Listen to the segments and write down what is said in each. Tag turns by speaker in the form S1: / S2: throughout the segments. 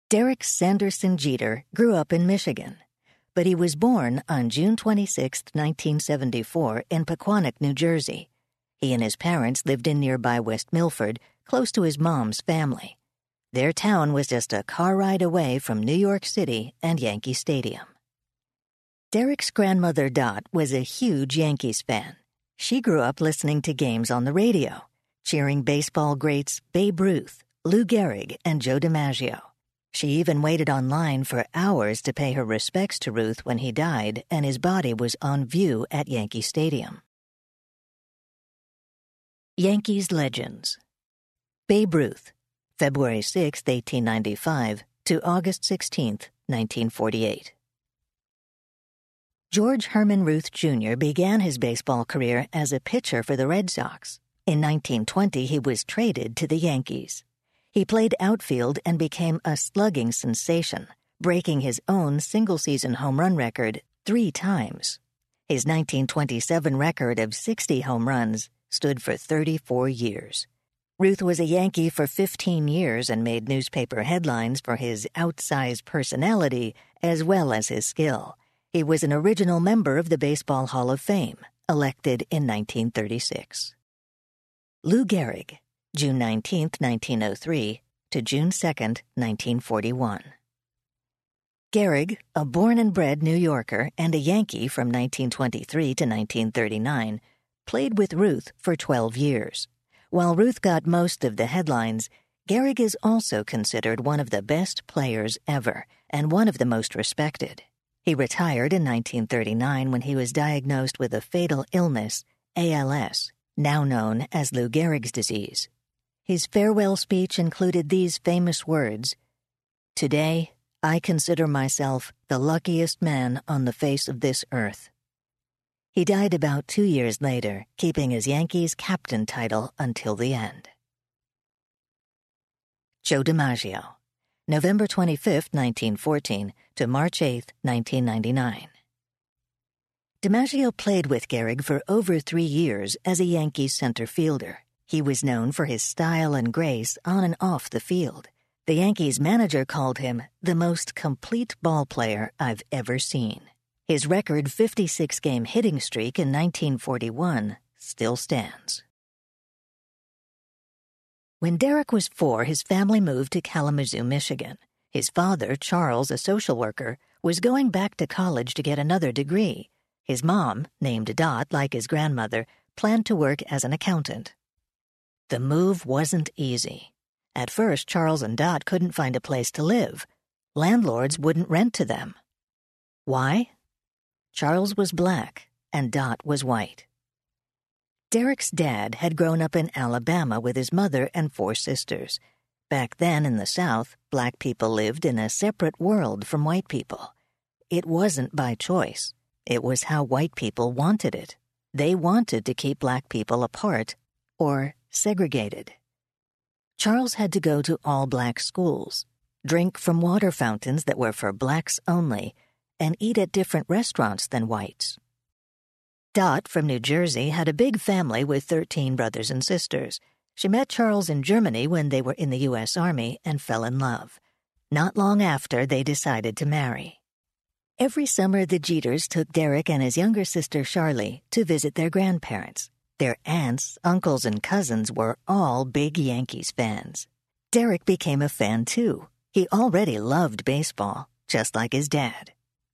S1: Derek Sanderson Jeter grew up in Michigan, but he was born on June 26, 1974, in Pequannock, New Jersey. He and his parents lived in nearby West Milford, close to his mom's family. Their town was just a car ride away from New York City and Yankee Stadium. Derek's grandmother, Dot, was a huge Yankees fan. She grew up listening to games on the radio, cheering baseball greats Babe Ruth, Lou Gehrig, and Joe DiMaggio. She even waited online for hours to pay her respects to Ruth when he died and his body was on view at Yankee Stadium. Yankees legends. Babe Ruth, February 6, 1895 to August 16, 1948. George Herman Ruth Jr. began his baseball career as a pitcher for the Red Sox. In 1920, he was traded to the Yankees. He played outfield and became a slugging sensation, breaking his own single-season home run record 3 times. His 1927 record of 60 home runs stood for 34 years. Ruth was a Yankee for 15 years and made newspaper headlines for his outsized personality as well as his skill. He was an original member of the Baseball Hall of Fame, elected in 1936. Lou Gehrig, June 19, 1903 to June 2, 1941. Gehrig, a born and bred New Yorker and a Yankee from 1923 to 1939, played with Ruth for 12 years. While Ruth got most of the headlines, Gehrig is also considered one of the best players ever and one of the most respected. He retired in 1939 when he was diagnosed with a fatal illness, ALS, now known as Lou Gehrig's disease. His farewell speech included these famous words, "Today, I consider myself the luckiest man on the face of this earth." He died about 2 years later, keeping his Yankees captain title until the end. Joe DiMaggio, November 25, 1914 to March 8, 1999. DiMaggio played with Gehrig for over 3 years as a Yankees center fielder. He was known for his style and grace on and off the field. The Yankees manager called him the most complete ball player I've ever seen. His record 56-game hitting streak in 1941 still stands. When Derek was 4, his family moved to Kalamazoo, Michigan. His father, Charles, a social worker, was going back to college to get another degree. His mom, named Dot like his grandmother, planned to work as an accountant. The move wasn't easy. At first, Charles and Dot couldn't find a place to live. Landlords wouldn't rent to them. Why? Charles was black and Dot was white. Derek's dad had grown up in Alabama with his mother and 4 sisters. Back then in the South, black people lived in a separate world from white people. It wasn't by choice. It was how white people wanted it. They wanted to keep black people apart or segregated. Charles had to go to all-black schools, drink from water fountains that were for blacks only, and eat at different restaurants than whites. Dot, from New Jersey, had a big family with 13 brothers and sisters. She met Charles in Germany when they were in the U.S. Army and fell in love. Not long after, they decided to marry. Every summer, the Jeters took Derek and his younger sister, Charlie, to visit their grandparents. Their aunts, uncles, and cousins were all big Yankees fans. Derek became a fan, too. He already loved baseball, just like his dad.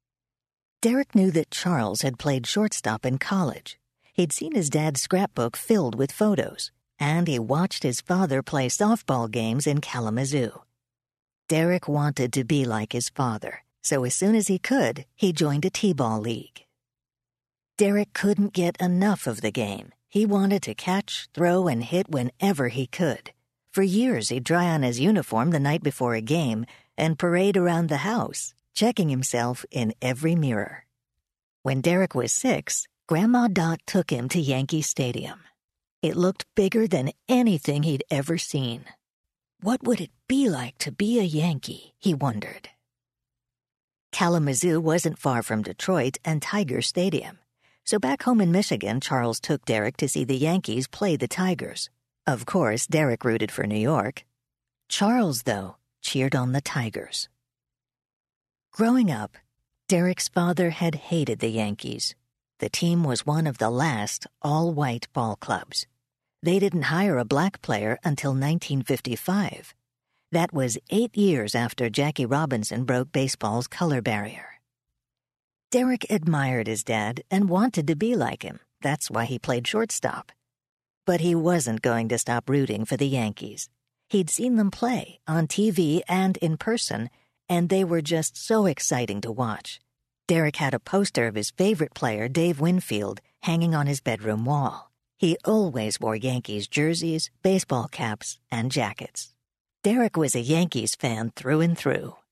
S1: Derek knew that Charles had played shortstop in college. He'd seen his dad's scrapbook filled with photos, and he watched his father play softball games in Kalamazoo. Derek wanted to be like his father, so as soon as he could, he joined a t-ball league. Derek couldn't get enough of the game. He wanted to catch, throw, and hit whenever he could. For years, he'd try on his uniform the night before a game and parade around the house, checking himself in every mirror. When Derek was 6, Grandma Dot took him to Yankee Stadium. It looked bigger than anything he'd ever seen. What would it be like to be a Yankee, he wondered. Kalamazoo wasn't far from Detroit and Tiger Stadium. So back home in Michigan, Charles took Derek to see the Yankees play the Tigers. Of course, Derek rooted for New York. Charles, though, cheered on the Tigers. Growing up, Derek's father had hated the Yankees. The team was one of the last all-white ball clubs. They didn't hire a black player until 1955. That was 8 years after Jackie Robinson broke baseball's color barrier. Derek admired his dad and wanted to be like him. That's why he played shortstop. But he wasn't going to stop rooting for the Yankees. He'd seen them play on TV and in person, and they were just so exciting to watch. Derek had a poster of his favorite player, Dave Winfield, hanging on his bedroom wall. He always wore Yankees jerseys, baseball caps, and jackets. Derek was a Yankees fan through and through.